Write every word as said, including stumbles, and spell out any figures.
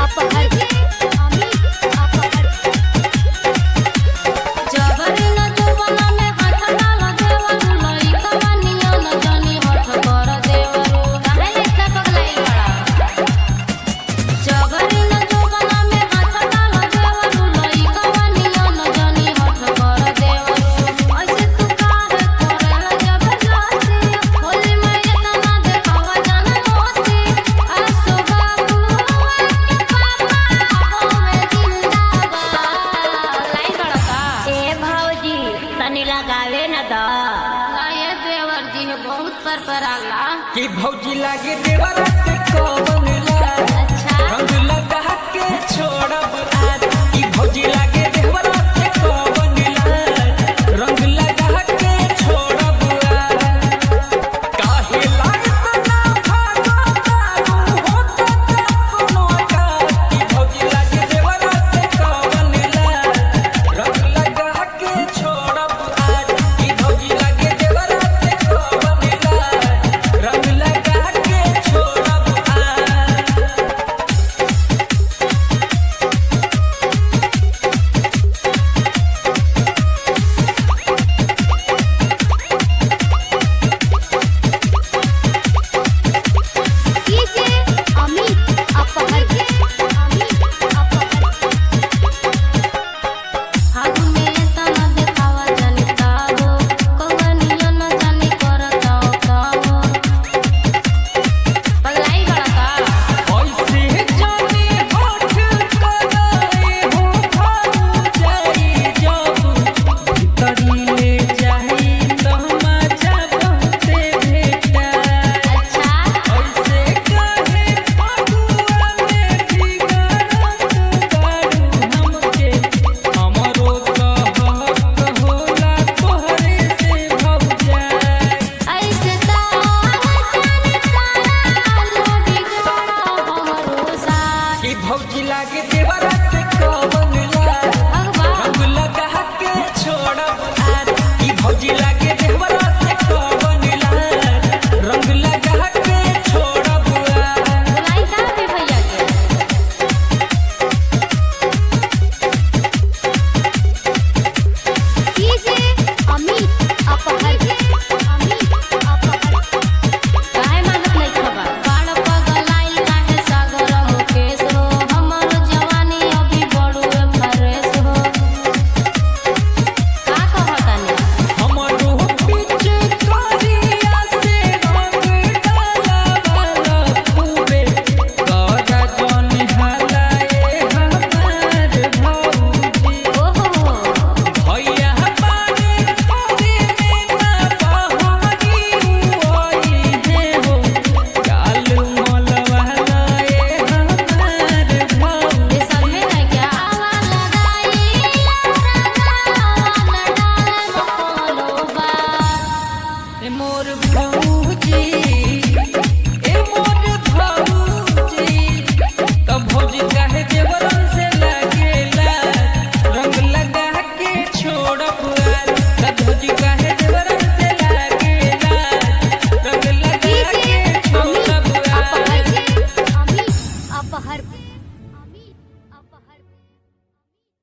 अपहर अमित अपहर जबरी न जुबना में हाथ डाल देवरू लई कवनिया न जानी हठ कर देवरू काहे इतना पगलाई बड़ा जबरी न जुबना में हाथ डाल देवरू लई कवनिया न जानी हठ कर देवरू ऐसे तू काहे करेला जबरदस्ती होली में इतना देखावा जाना दोस्ती आसो बाबू के पापा हमें जिंदाबाद लाई बड़का ए भौजी तनी लगावे न द ये देवर जी बहुत पर पराला कि भौजी लागे देवरा से कौन ला अच्छा रंग लगा के छोड़ब आज कि भौजी लागे देवरा से कौन ला रंग लगा के छोड़ब आज काहे लागत ना भागो तारू होता कोनो का कि भौजी लागे देवरा से कौन ला रंग लगा के छोड़ब आज कि भौजी लागे देवरा से कौन ला रंग लगा के छोड़ब आज डीजे अमित अपहर अमित अपहर हागु में तना देखावा जनता हो कवनिया न जानी करता हो पगलाई बड़ा का ऐसे जाने होठ कलाए हो भाऊ जाई जब भीतरी ले जाई तो मजा बहुते भेटा अच्छा ऐसे काहे फगुआ में बिगड़त बारू हमके हमरो कहक होला तोहरे से भौजाई ऐसे तारा जानी तारा लो बिगड़ा हमरो साथ कि भौजी लागे देवरा से कब